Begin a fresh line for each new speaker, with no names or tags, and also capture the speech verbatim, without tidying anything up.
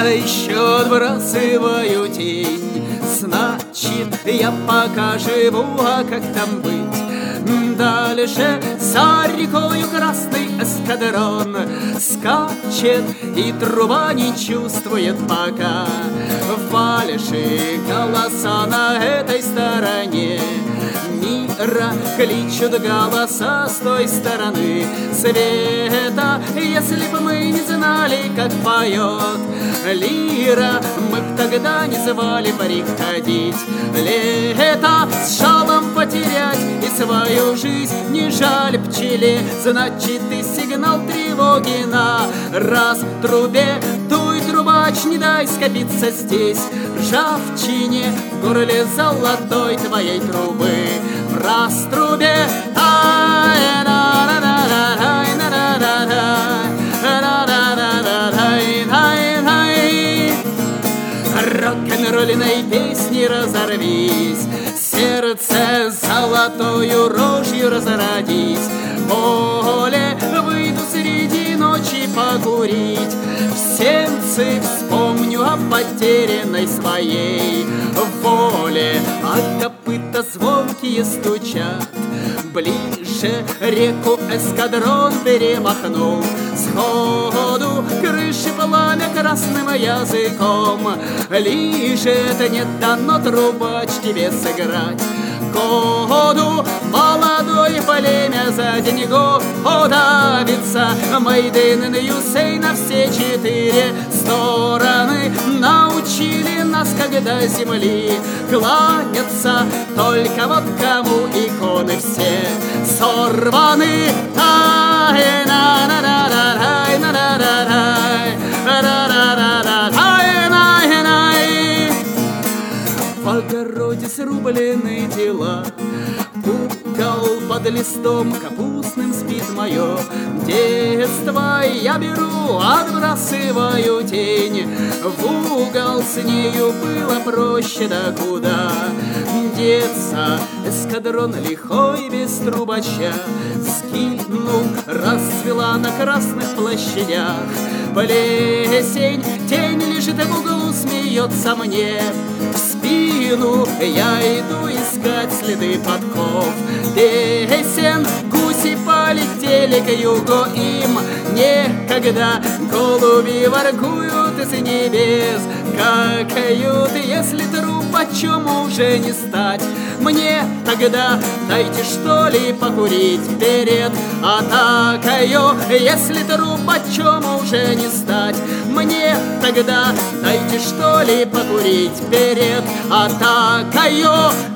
Я еще отбрасываю тень, значит, я пока живу, а как там быть? Дальше за рекою красный эскадрон скачет, и труба не чувствует пока фальши голоса на этой стороне мира. Кличут голоса с той стороны света. Если бы мы не знали, как поет лира, мы б тогда не звали приходить лето. С жалом потерять и свою жизнь не жаль пчеле, значит и сигнал тревоги на раз трубе. Дуй, трубач, не дай скопиться здесь ржавчине в горле золотой твоей трубы. В раз трубе рок-н-ролльной песни разорвись, сердце золотою рожью разродись. Поле выйду среди ночи покурить, в сердце вспомню о потерянной своей воле. А копыта звонкие стучат, ближе реку эскадрон перемахнул. Сходу крыши пламя красным языком лижет, не дано, трубач, тебе сыграть коду. Молодое племя за деньгу удавится, Мейден и Юсей на все четыре стороны научили нас, когда земли кланяться. Только вот кому иконы все сорваны. В огороде срублены тела, угол под листом капустным спит мое детство. Я беру, отбрасываю тень, в угол с нею было проще, да куда деться. Эскадрон лихой без трубача скинул, расцвела на красных площадях плесень. Тень лежит в углу, смеется мне в спину. Я иду искать следы подков песен. Гуси полетели к югу, им некогда. Голуби воркуют из небес, какают. Если трубачом уже не стать мне, тогда дайте, что ли, покурить перед атакою. Если трубачом уже не стать мне, тогда дайте, что ли, покурить перед атакою.